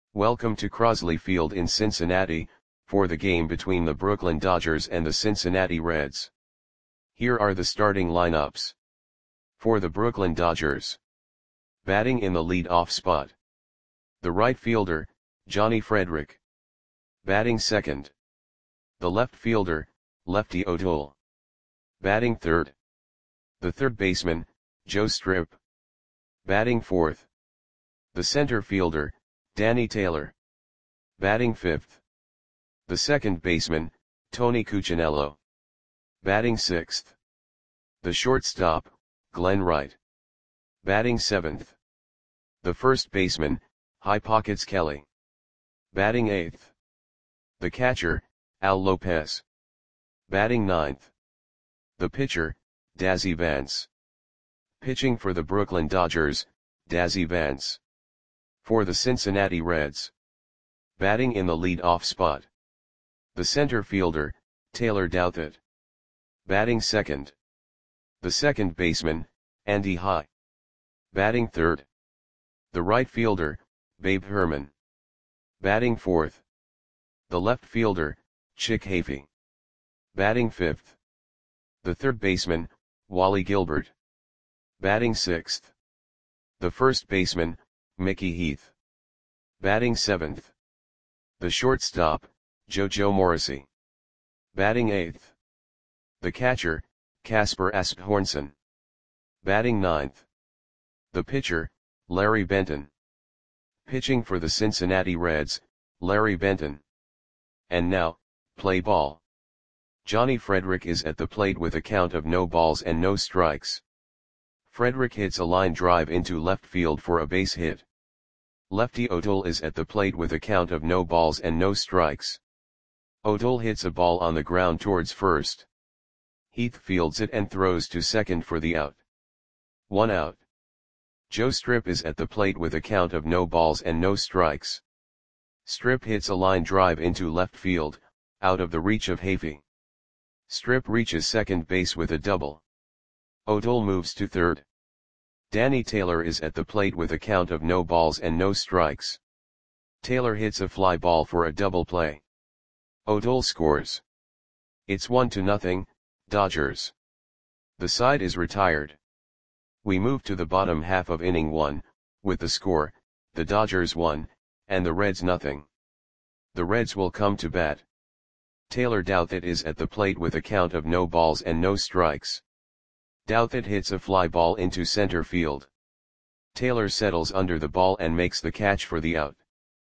Welcome to Crosley Field in Cincinnati, for the game between the Brooklyn Dodgers and the Cincinnati Reds. Here are the starting lineups. For the Brooklyn Dodgers. Batting in the lead-off spot. The right fielder, Johnny Frederick. Batting second. The left fielder, Lefty O'Toole. Batting third. The third baseman, Joe Strip. Batting fourth. The center fielder, Danny Taylor. Batting fifth. The second baseman, Tony Cuccinello. Batting sixth. The shortstop, Glenn Wright. Batting seventh. The first baseman, High Pockets Kelly. Batting eighth. The catcher, Al Lopez. Batting ninth. The pitcher, Dazzy Vance. Pitching for the Brooklyn Dodgers, Dazzy Vance. For the Cincinnati Reds. Batting in the lead-off spot. The center fielder, Taylor Douthit. Batting second. The second baseman, Andy High. Batting third. The right fielder, Babe Herman. Batting fourth. The left fielder, Chick Hafey. Batting fifth. The third baseman, Wally Gilbert. Batting sixth. The first baseman, Mickey Heath. Batting seventh. The shortstop, JoJo Morrissey. Batting eighth. The catcher, Casper Asbjornson. Batting ninth. The pitcher, Larry Benton. Pitching for the Cincinnati Reds, Larry Benton. And now, play ball. Johnny Frederick is at the plate with a count of no balls and no strikes. Frederick hits a line drive into left field for a base hit. Lefty O'Toole is at the plate with a count of no balls and no strikes. O'Toole hits a ball on the ground towards first. Heath fields it and throws to second for the out. 1 out. Joe Strip is at the plate with a count of no balls and no strikes. Strip hits a line drive into left field, out of the reach of Hafey. Strip reaches second base with a double. O'Toole moves to third. Danny Taylor is at the plate with a count of no balls and no strikes. Taylor hits a fly ball for a double play. O'Toole scores. It's 1-0, Dodgers. The side is retired. We move to the bottom half of inning 1, with the score, the Dodgers 1, and the Reds 0. The Reds will come to bat. Taylor Douthit is at the plate with a count of no balls and no strikes. Douthit hits a fly ball into center field. Taylor settles under the ball and makes the catch for the out.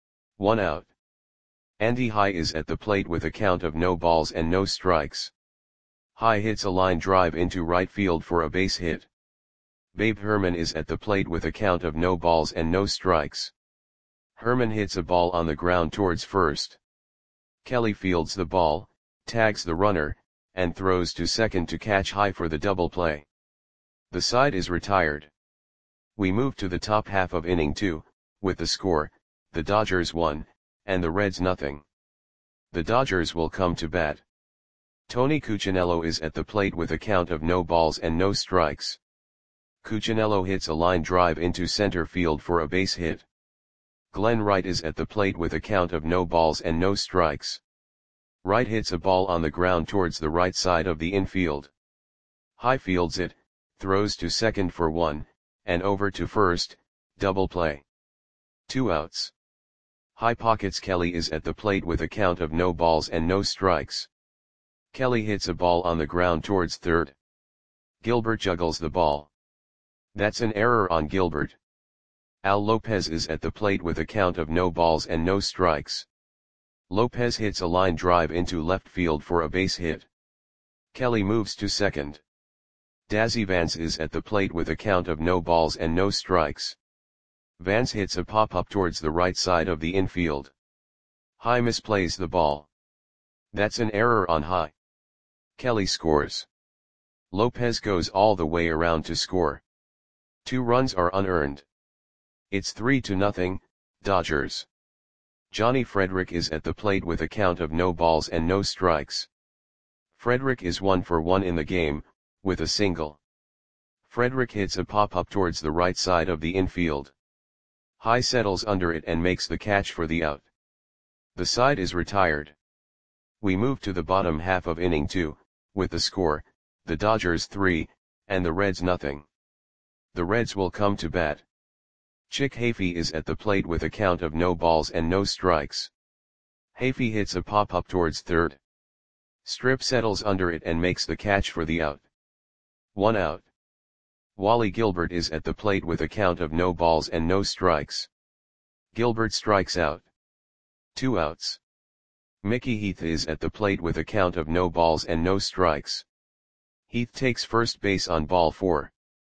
1 out. Andy High is at the plate with a count of no balls and no strikes. High hits a line drive into right field for a base hit. Babe Herman is at the plate with a count of no balls and no strikes. Herman hits a ball on the ground towards first. Kelly fields the ball, tags the runner, and throws to second to catch High for the double play. The side is retired. We move to the top half of inning 2, with the score, the Dodgers 1, and the Reds 0. The Dodgers will come to bat. Tony Cuccinello is at the plate with a count of no balls and no strikes. Cuccinello hits a line drive into center field for a base hit. Glenn Wright is at the plate with a count of no balls and no strikes. Wright hits a ball on the ground towards the right side of the infield. High fields it, throws to second for 1, and over to first, double play. 2 outs. High Pockets Kelly is at the plate with a count of no balls and no strikes. Kelly hits a ball on the ground towards third. Gilbert juggles the ball. That's an error on Gilbert. Al Lopez is at the plate with a count of no balls and no strikes. Lopez hits a line drive into left field for a base hit. Kelly moves to second. Dazzy Vance is at the plate with a count of no balls and no strikes. Vance hits a pop-up towards the right side of the infield. High misplays the ball. That's an error on High. Kelly scores. Lopez goes all the way around to score. 2 runs are unearned. It's 3-0, Dodgers. Johnny Frederick is at the plate with a count of no balls and no strikes. Frederick is 1 for 1 in the game, with a single. Frederick hits a pop-up towards the right side of the infield. High settles under it and makes the catch for the out. The side is retired. We move to the bottom half of inning 2, with the score, the Dodgers 3, and the Reds nothing. The Reds will come to bat. Chick Hafey is at the plate with a count of no balls and no strikes. Hafey hits a pop-up towards third. Strip settles under it and makes the catch for the out. 1 out. Wally Gilbert is at the plate with a count of no balls and no strikes. Gilbert strikes out. 2 outs. Mickey Heath is at the plate with a count of no balls and no strikes. Heath takes first base on ball 4.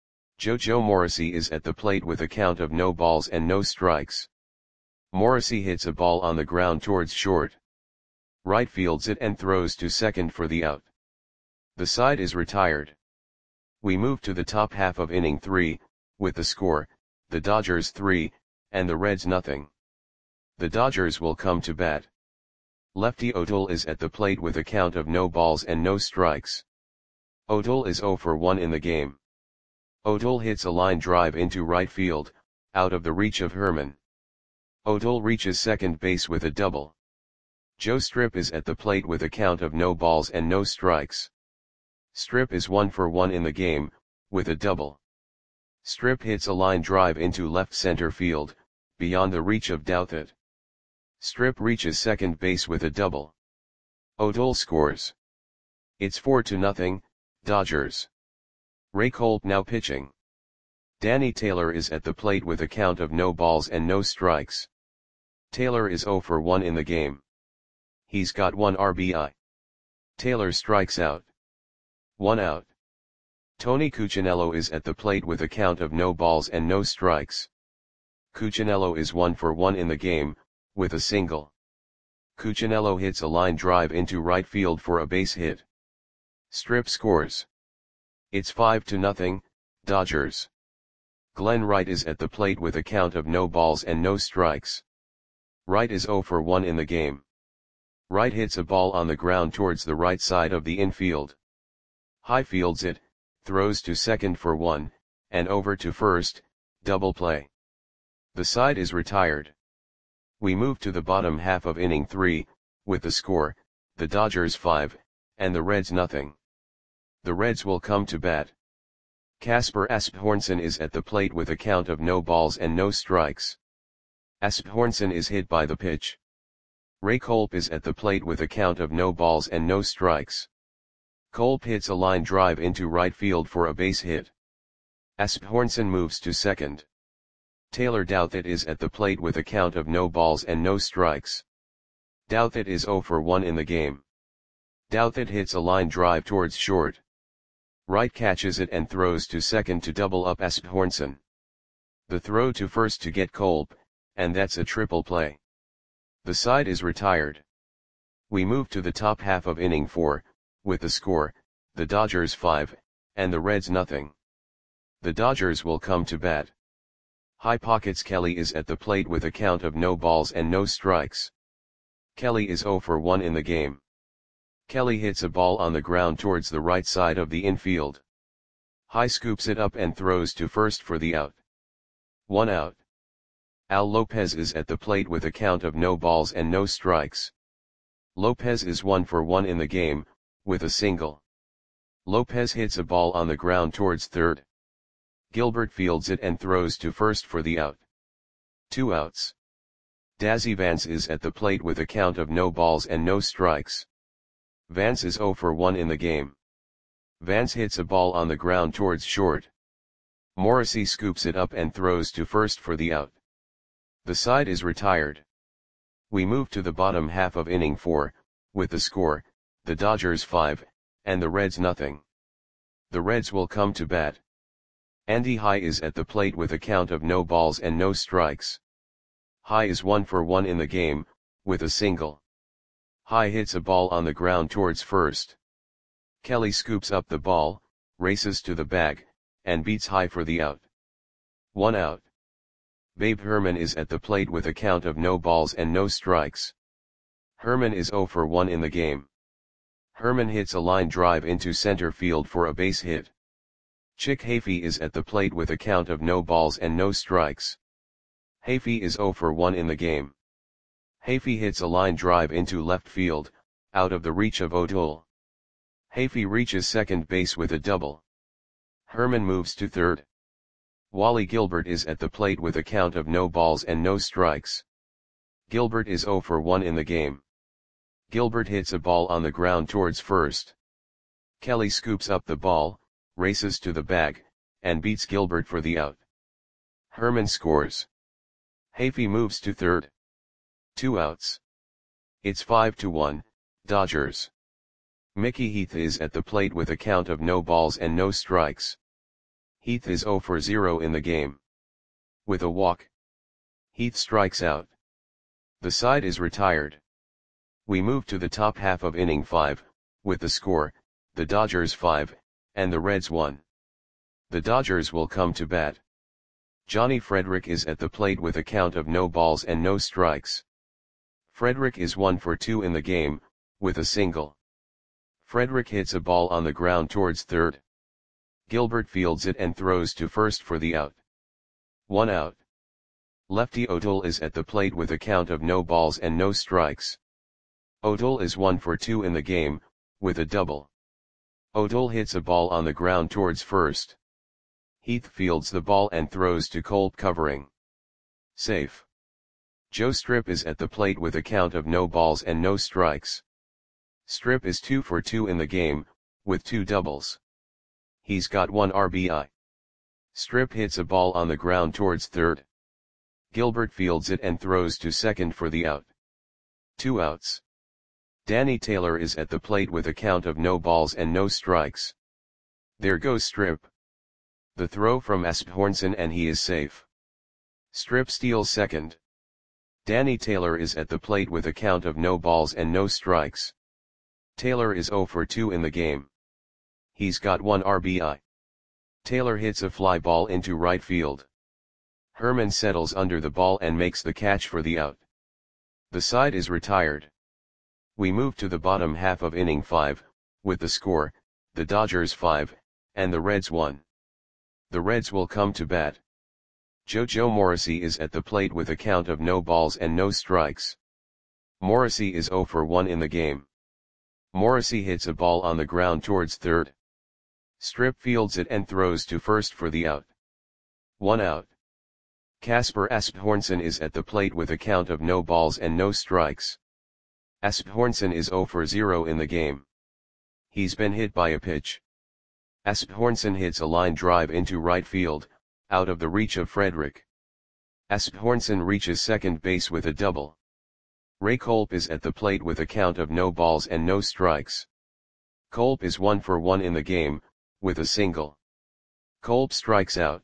Joe Morrissey is at the plate with a count of no balls and no strikes. Morrissey hits a ball on the ground towards short. Right fields it and throws to second for the out. The side is retired. We move to the top half of inning 3, with the score, the Dodgers 3, and the Reds nothing. The Dodgers will come to bat. Lefty O'Toole is at the plate with a count of no balls and no strikes. O'Toole is 0 for 1 in the game. O'Toole hits a line drive into right field, out of the reach of Herman. O'Toole reaches second base with a double. Joe Strip is at the plate with a count of no balls and no strikes. Strip is 1 for 1 in the game, with a double. Strip hits a line drive into left center field, beyond the reach of Douthit. Strip reaches second base with a double. O'Toole scores. It's 4-0, Dodgers. Ray Kolb now pitching. Danny Taylor is at the plate with a count of no balls and no strikes. Taylor is 0 for 1 in the game. He's got 1 RBI. Taylor strikes out. 1 out. Tony Cuccinello is at the plate with a count of no balls and no strikes. Cuccinello is 1 for 1 in the game, with a single. Cuccinello hits a line drive into right field for a base hit. Strip scores. It's 5-0, Dodgers. Glenn Wright is at the plate with a count of no balls and no strikes. Wright is 0 for 1 in the game. Wright hits a ball on the ground towards the right side of the infield. High fields it, throws to second for 1, and over to first, double play. The side is retired. We move to the bottom half of inning 3, with the score, the Dodgers 5, and the Reds nothing. The Reds will come to bat. Kasper Asbjornsen is at the plate with a count of no balls and no strikes. Asbjornsen is hit by the pitch. Ray Kolb is at the plate with a count of no balls and no strikes. Kolb hits a line drive into right field for a base hit. Asbjornsen moves to second. Taylor Douthit is at the plate with a count of no balls and no strikes. Douthit is 0 for 1 in the game. Douthit hits a line drive towards short. Wright catches it and throws to second to double up Asbjornsen. The throw to first to get Kolb, and that's a triple play. The side is retired. We move to the top half of inning 4, with the score, the Dodgers 5, and the Reds nothing. The Dodgers will come to bat. High Pockets Kelly is at the plate with a count of no balls and no strikes. Kelly is 0 for 1 in the game. Kelly hits a ball on the ground towards the right side of the infield. High scoops it up and throws to first for the out. 1 out. Al Lopez is at the plate with a count of no balls and no strikes. Lopez is 1 for 1 in the game, with a single. Lopez hits a ball on the ground towards third. Gilbert fields it and throws to first for the out. 2 outs. Dazzy Vance is at the plate with a count of no balls and no strikes. Vance is 0 for 1 in the game. Vance hits a ball on the ground towards short. Morrissey scoops it up and throws to first for the out. The side is retired. We move to the bottom half of inning 4, with the score, the Dodgers 5, and the Reds nothing. The Reds will come to bat. Andy High is at the plate with a count of no balls and no strikes. High is 1 for 1 in the game, with a single. High hits a ball on the ground towards first. Kelly scoops up the ball, races to the bag, and beats High for the out. 1 out. Babe Herman is at the plate with a count of no balls and no strikes. Herman is 0 for 1 in the game. Herman hits a line drive into center field for a base hit. Chick Hafey is at the plate with a count of no balls and no strikes. Hafey is 0 for 1 in the game. Hafey hits a line drive into left field, out of the reach of O'Toole. Hafey reaches second base with a double. Herman moves to third. Wally Gilbert is at the plate with a count of no balls and no strikes. Gilbert is 0 for 1 in the game. Gilbert hits a ball on the ground towards first. Kelly scoops up the ball, races to the bag, and beats Gilbert for the out. Herman scores. Hafey moves to third. 2 outs. It's 5-1, Dodgers. Mickey Heath is at the plate with a count of no balls and no strikes. Heath is 0 for 0 in the game. With a walk, Heath strikes out. The side is retired. We move to the top half of inning 5, with the score, the Dodgers 5, and the Reds 1. The Dodgers will come to bat. Johnny Frederick is at the plate with a count of no balls and no strikes. Frederick is 1 for 2 in the game, with a single. Frederick hits a ball on the ground towards third. Gilbert fields it and throws to first for the out. 1 out. Lefty O'Toole is at the plate with a count of no balls and no strikes. O'Toole is 1 for 2 in the game, with a double. O'Toole hits a ball on the ground towards first. Heath fields the ball and throws to Kolb covering. Safe. Joe Strip is at the plate with a count of no balls and no strikes. Strip is 2 for 2 in the game, with 2 doubles. He's got 1 RBI. Strip hits a ball on the ground towards third. Gilbert fields it and throws to second for the out. 2 outs. Danny Taylor is at the plate with a count of no balls and no strikes. There goes Strip. The throw from Asbjornson and he is safe. Strip steals second. Danny Taylor is at the plate with a count of no balls and no strikes. Taylor is 0 for 2 in the game. He's got 1 RBI. Taylor hits a fly ball into right field. Herman settles under the ball and makes the catch for the out. The side is retired. We move to the bottom half of inning 5, with the score, the Dodgers 5, and the Reds 1. The Reds will come to bat. JoJo Morrissey is at the plate with a count of no balls and no strikes. Morrissey is 0 for 1 in the game. Morrissey hits a ball on the ground towards third. Strip fields it and throws to first for the out. 1 out. Casper Asbjornson is at the plate with a count of no balls and no strikes. Asbjornson is 0 for 0 in the game. He's been hit by a pitch. Asbjornson hits a line drive into right field, out of the reach of Frederick. Asbjornson reaches second base with a double. Ray Kolb is at the plate with a count of no balls and no strikes. Kolb is 1 for 1 in the game, with a single. Kolb strikes out.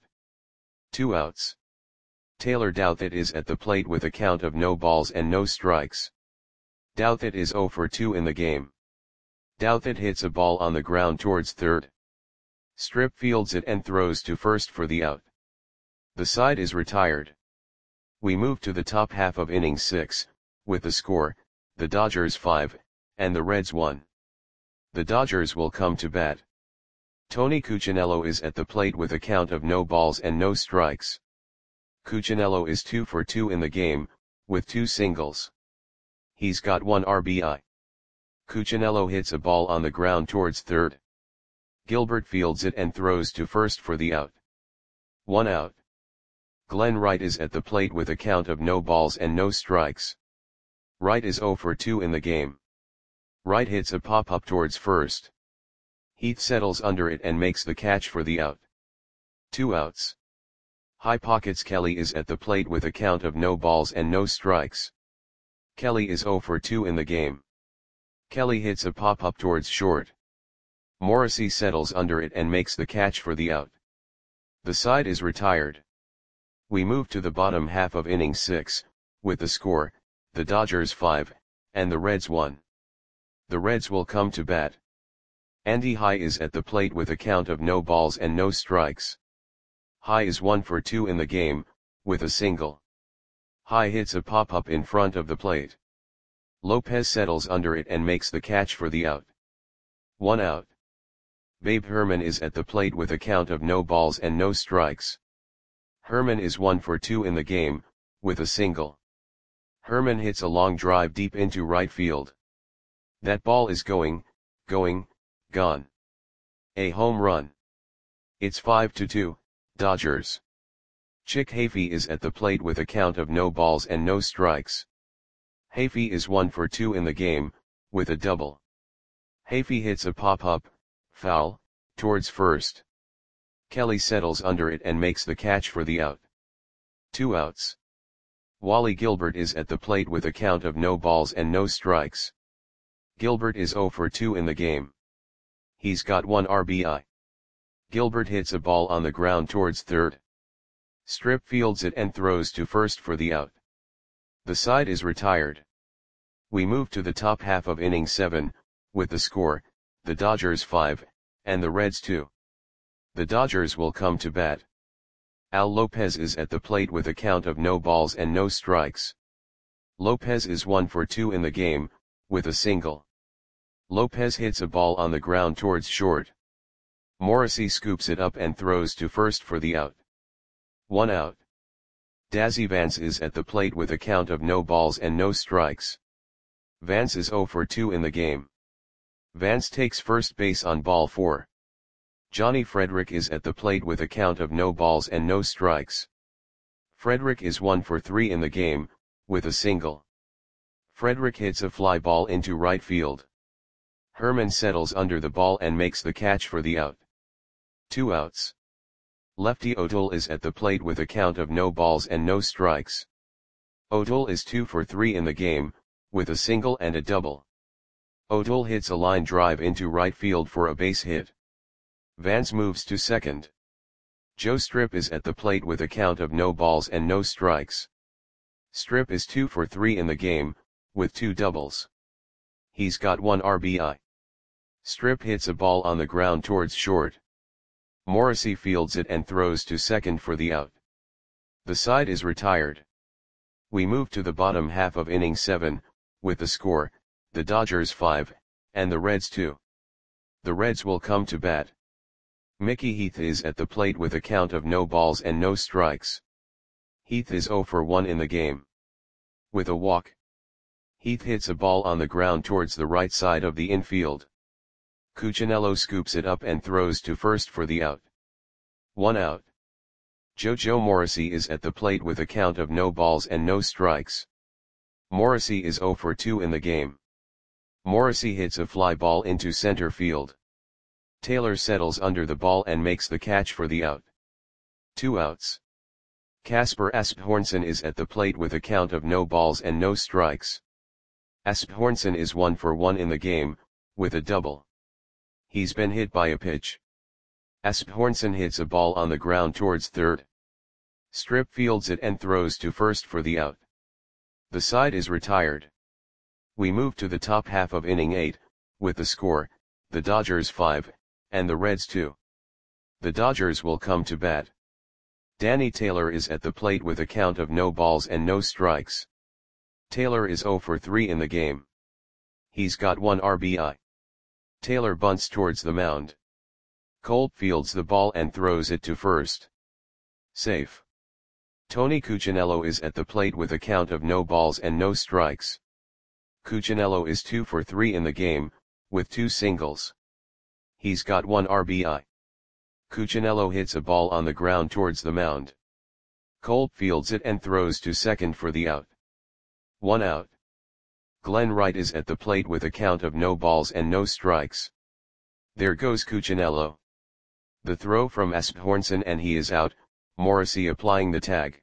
2 outs. Taylor Douthit is at the plate with a count of no balls and no strikes. Douthit is 0 for 2 in the game. Douthit hits a ball on the ground towards third. Strip fields it and throws to first for the out. The side is retired. We move to the top half of inning 6, with the score, the Dodgers 5, and the Reds 1. The Dodgers will come to bat. Tony Cuccinello is at the plate with a count of no balls and no strikes. Cuccinello is 2 for 2 in the game, with 2 singles. He's got 1 RBI. Cuccinello hits a ball on the ground towards third. Gilbert fields it and throws to first for the out. 1 out. Glenn Wright is at the plate with a count of no balls and no strikes. Wright is 0 for 2 in the game. Wright hits a pop-up towards first. Heath settles under it and makes the catch for the out. 2 outs. High Pockets Kelly is at the plate with a count of no balls and no strikes. Kelly is 0 for 2 in the game. Kelly hits a pop-up towards short. Morrissey settles under it and makes the catch for the out. The side is retired. We move to the bottom half of inning 6, with the score, the Dodgers 5, and the Reds 1. The Reds will come to bat. Andy High is at the plate with a count of no balls and no strikes. High is 1 for 2 in the game, with a single. High hits a pop-up in front of the plate. Lopez settles under it and makes the catch for the out. 1 out. Babe Herman is at the plate with a count of no balls and no strikes. Herman is 1 for 2 in the game, with a single. Herman hits a long drive deep into right field. That ball is going, gone. A home run. It's 5-2, Dodgers. Chick Hafey is at the plate with a count of no balls and no strikes. Hafey is 1 for 2 in the game, with a double. Hafey hits a pop-up, foul, towards first. Kelly settles under it and makes the catch for the out. 2 outs. Wally Gilbert is at the plate with a count of no balls and no strikes. Gilbert is 0 for 2 in the game. He's got 1 RBI. Gilbert hits a ball on the ground towards third. Strip fields it and throws to first for the out. The side is retired. We move to the top half of inning 7, with the score, the Dodgers 5, and the Reds 2. The Dodgers will come to bat. Al Lopez is at the plate with a count of no balls and no strikes. Lopez is 1 for 2 in the game, with a single. Lopez hits a ball on the ground towards short. Morrissey scoops it up and throws to first for the out. 1 out. Dazzy Vance is at the plate with a count of no balls and no strikes. Vance is 0 for 2 in the game. Vance takes first base on ball 4. Johnny Frederick is at the plate with a count of no balls and no strikes. Frederick is 1 for 3 in the game, with a single. Frederick hits a fly ball into right field. Herman settles under the ball and makes the catch for the out. 2 outs. Lefty O'Toole is at the plate with a count of no balls and no strikes. O'Toole is 2 for 3 in the game, with a single and a double. O'Toole hits a line drive into right field for a base hit. Vance moves to second. Joe Strip is at the plate with a count of no balls and no strikes. Strip is 2 for 3 in the game, with 2 doubles. He's got 1 RBI. Strip hits a ball on the ground towards short. Morrissey fields it and throws to second for the out. The side is retired. We move to the bottom half of inning 7, with the score, the Dodgers 5, and the Reds 2. The Reds will come to bat. Mickey Heath is at the plate with a count of no balls and no strikes. Heath is 0 for 1 in the game. With a walk. Heath hits a ball on the ground towards the right side of the infield. Cuccinello scoops it up and throws to first for the out. 1 out. Joe Morrissey is at the plate with a count of no balls and no strikes. Morrissey is 0 for 2 in the game. Morrissey hits a fly ball into center field. Taylor settles under the ball and makes the catch for the out. 2 outs. Casper Asbjornson is at the plate with a count of no balls and no strikes. Asbjornson is 1 for 1 in the game, with a double. He's been hit by a pitch. Asbjornson hits a ball on the ground towards third. Strip fields it and throws to first for the out. The side is retired. We move to the top half of inning 8, with the score, the Dodgers 5, and the Reds 2. The Dodgers will come to bat. Danny Taylor is at the plate with a count of no balls and no strikes. Taylor is 0 for 3 in the game. He's got 1 RBI. Taylor bunts towards the mound. Kolb fields the ball and throws it to first. Safe. Tony Cuccinello is at the plate with a count of no balls and no strikes. Cuccinello is 2 for 3 in the game, with 2 singles. He's got 1 RBI. Cuccinello hits a ball on the ground towards the mound. Kolb fields it and throws to second for the out. 1 out. Glenn Wright is at the plate with a count of no balls and no strikes. There goes Cuccinello. The throw from Asbjornson and he is out, Morrissey applying the tag.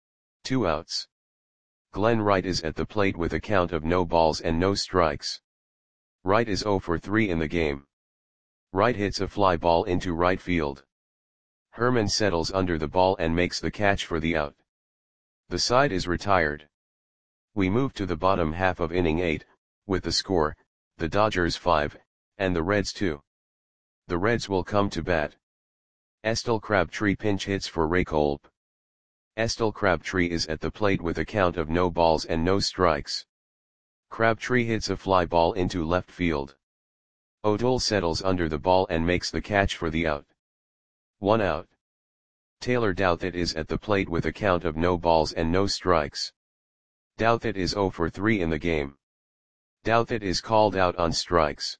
2 outs. Glenn Wright is at the plate with a count of no balls and no strikes. Wright is 0 for 3 in the game. Wright hits a fly ball into right field. Herman settles under the ball and makes the catch for the out. The side is retired. We move to the bottom half of inning 8, with the score, the Dodgers 5, and the Reds 2. The Reds will come to bat. Estelle Crabtree pinch hits for Ray Kolb. Estelle Crabtree is at the plate with a count of no balls and no strikes. Crabtree hits a fly ball into left field. O'Toole settles under the ball and makes the catch for the out. 1 out. Taylor Douthit is at the plate with a count of no balls and no strikes. Douthit is 0 for 3 in the game. Douthit is called out on strikes.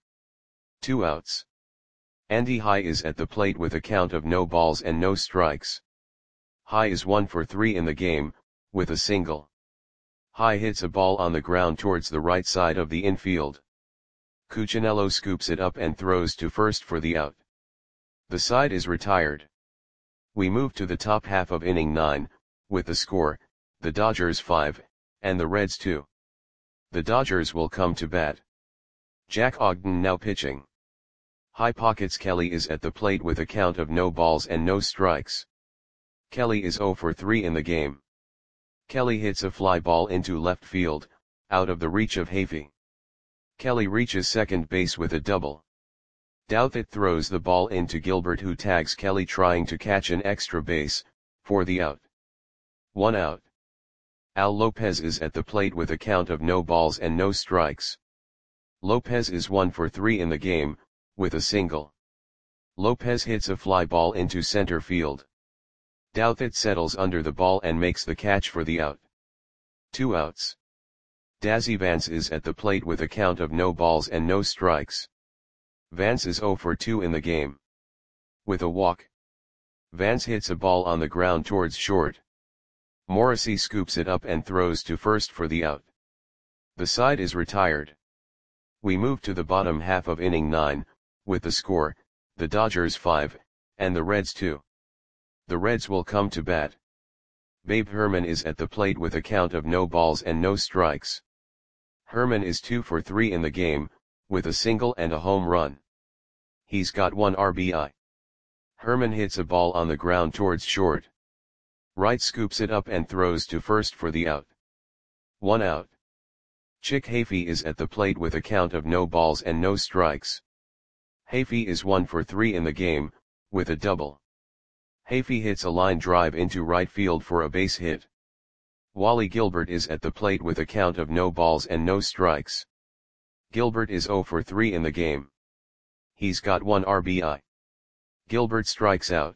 2 outs. Andy High is at the plate with a count of no balls and no strikes. High is 1 for 3 in the game, with a single. High hits a ball on the ground towards the right side of the infield. Cuccinello scoops it up and throws to first for the out. The side is retired. We move to the top half of inning 9, with the score, the Dodgers 5, and the Reds 2. The Dodgers will come to bat. Jack Ogden now pitching. High pockets Kelly is at the plate with a count of no balls and no strikes. Kelly is 0 for 3 in the game. Kelly hits a fly ball into left field, out of the reach of Hafey. Kelly reaches second base with a double. Douthit throws the ball into Gilbert, who tags Kelly trying to catch an extra base, for the out. 1 out. Al Lopez is at the plate with a count of no balls and no strikes. Lopez is 1 for 3 in the game, with a single. Lopez hits a fly ball into center field. Douthit settles under the ball and makes the catch for the out. 2 outs. Dazzy Vance is at the plate with a count of no balls and no strikes. Vance is 0 for 2 in the game. With a walk. Vance hits a ball on the ground towards short. Morrissey scoops it up and throws to first for the out. The side is retired. We move to the bottom half of inning 9, with the score, the Dodgers 5, and the Reds 2. The Reds will come to bat. Babe Herman is at the plate with a count of no balls and no strikes. Herman is 2 for 3 in the game, with a single and a home run. He's got 1 RBI. Herman hits a ball on the ground towards short. Wright scoops it up and throws to first for the out. 1 out. Chick Hafey is at the plate with a count of no balls and no strikes. Hafey is 1 for 3 in the game, with a double. Hafey hits a line drive into right field for a base hit. Wally Gilbert is at the plate with a count of no balls and no strikes. Gilbert is 0 for 3 in the game. He's got 1 RBI. Gilbert strikes out.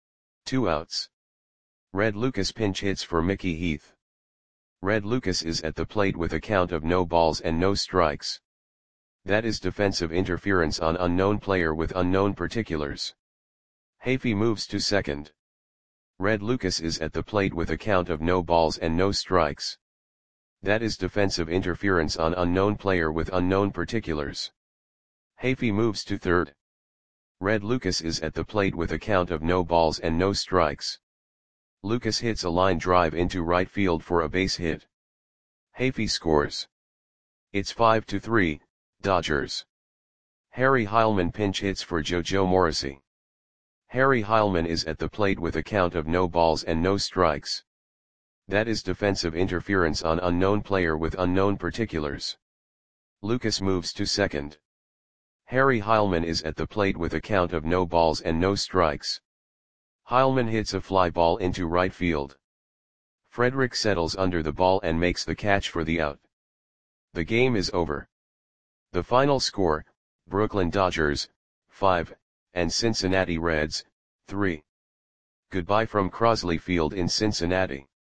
2 outs. Red Lucas pinch hits for Mickey Heath. Red Lucas is at the plate with a count of no balls and no strikes. That is defensive interference on unknown player with unknown particulars. Hafey moves to second. Red Lucas is at the plate with a count of no balls and no strikes. That is defensive interference on unknown player with unknown particulars. Hafey moves to third. Red Lucas is at the plate with a count of no balls and no strikes. Lucas hits a line drive into right field for a base hit. Hafey scores. It's 5-3, Dodgers. Harry Heilman pinch hits for JoJo Morrissey. Harry Heilman is at the plate with a count of no balls and no strikes. That is defensive interference on unknown player with unknown particulars. Lucas moves to second. Harry Heilman is at the plate with a count of no balls and no strikes. Heilman hits a fly ball into right field. Frederick settles under the ball and makes the catch for the out. The game is over. The final score, Brooklyn Dodgers, 5, and Cincinnati Reds, 3. Goodbye from Crosley Field in Cincinnati.